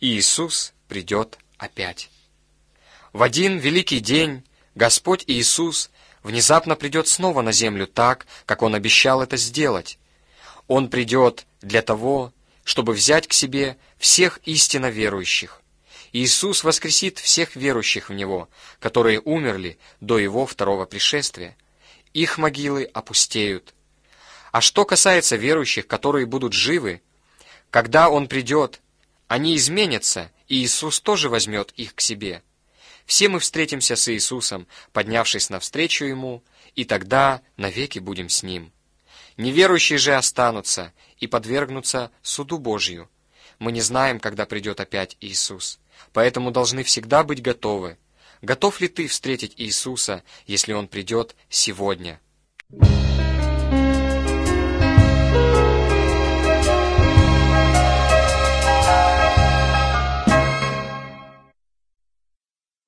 Иисус придет опять. В один великий день Господь Иисус внезапно придет снова на землю так, как Он обещал это сделать. Он придет для того, чтобы взять к себе всех истинно верующих. Иисус воскресит всех верующих в Него, которые умерли до Его второго пришествия. Их могилы опустеют. А что касается верующих, которые будут живы, когда Он придет, они изменятся, и Иисус тоже возьмет их к себе. Все мы встретимся с Иисусом, поднявшись навстречу Ему, и тогда навеки будем с Ним. Неверующие же останутся и подвергнутся суду Божию. Мы не знаем, когда придет опять Иисус, поэтому должны всегда быть готовы. Готов ли ты встретить Иисуса, если Он придет сегодня?